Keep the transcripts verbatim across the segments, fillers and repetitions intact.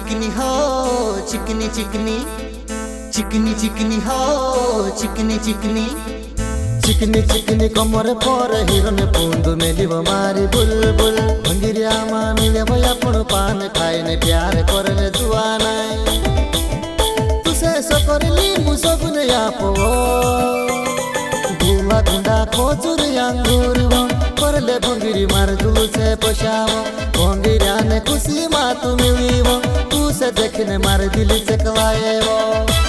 चिकनी हो चिकनी चिकनी चिकनी चिकनी हो चिकनी चिकनी चिकनी चिकनी कमर पर हिरन पुंदु मेलिब मारी बुलबुल भंगिरिया मा मिले भया पण पान खाए ने प्यार करले जुआ नाई तुसे सकरली मुसगुन यापो धुआ गुंडा खोचुर अंगूर करले भंगिरी मार जुलू से पोशावो भंगिरिया ने खुशी मा तू मिलीवो तू से देखने मार दिल चकवाएवो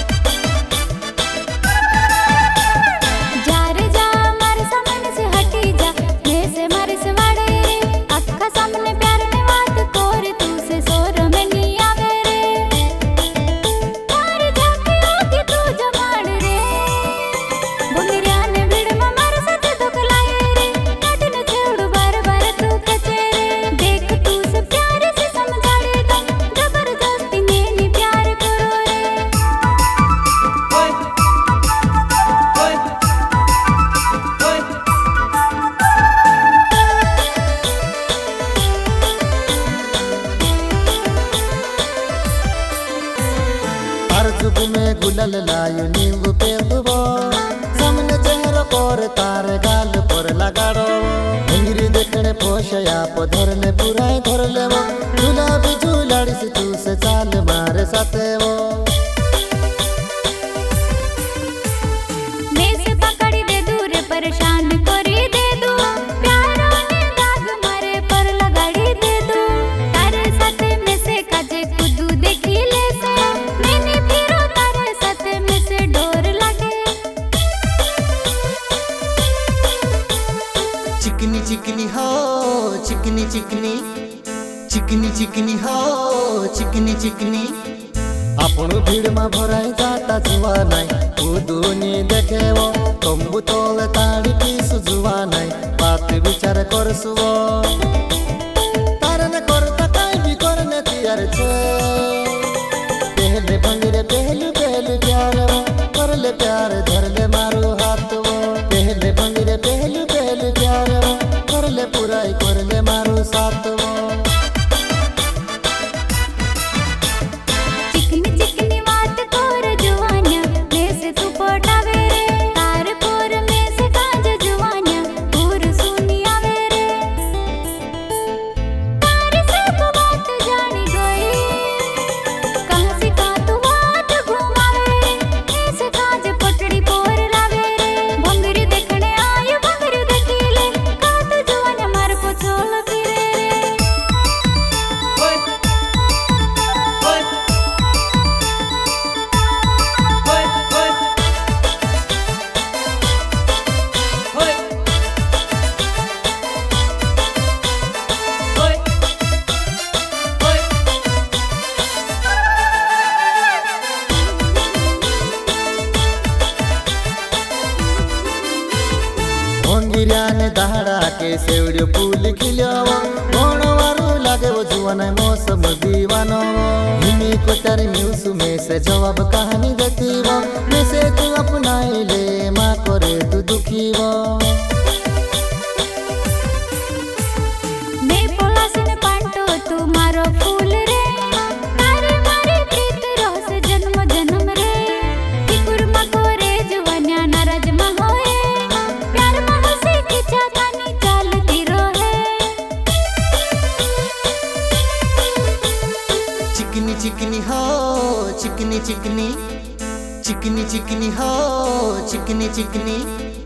जुग में गुलल लायो नींबू पेलबो सामने चेहरा पर तार गाल पर लगाड़ो भंगिरी देखने पोषया पो धरले पुराई धरले वो झूला भी झूलाड़ी से तू से चाल मारे साथे वो मैं से पकड़ी दे दूर परेशान करी दे दू प्यारा ने दाग मारे पर लगाड़ी दे दू तारे साथे में से काजे कुदू देखी ले से चिकनी चिकनी हो चिकनी चिकनी चिकनी चिकनी हो चिकनी चिकनी आपण भीड़ में भराई जाता जुआ नहीं उदूनी देखेवो तंबू तोले ताड़ी पीस जुआ नहीं बात विचार करसुवो तारने करता काई भी करने तैयार छे पहले भंगिरे पहलू पहलू प्यार वो करले प्यार धरले मारू हाथ वो पहले भंगिरे पहलू पहलू प्यार वो करले पुराई करले मारू साथ वो चिकनी चिकनी बात कर जुवानिया में से तू पटावे रे तार पोर में से काज जुवानिया पूर सुनिया वे रे तार सब बात जानी गई कहां से का तू बात घुमावे ऐसे काज पटड़ी पोर लावे रे भंगरी देखने आयो भंगरी देखिले का तू जुवानिया मार को छोल फिरे भंगिरिया ने दहाड़ा के सेवड़ियो फूल खिलियो वारू लागे वो जुआना मौसम दीवानो हिमी को तारी म्यूसु में से जवाब कहानी देती वो में से तू अपनाई ले माँ करे तू दुखी वो मैं पोलासिन पांटो तू मारो फूल रे तारे मारे प्रीत रोस जन्म जन्म रे टिकुर मको रे जुवान्या नाराज मा होए प्यार मा हसी खिचा खानी चालती रोहे चिकनी चिकनी हो चिकनी चिकनी चिकनी चिकनी हो चिकनी चिकनी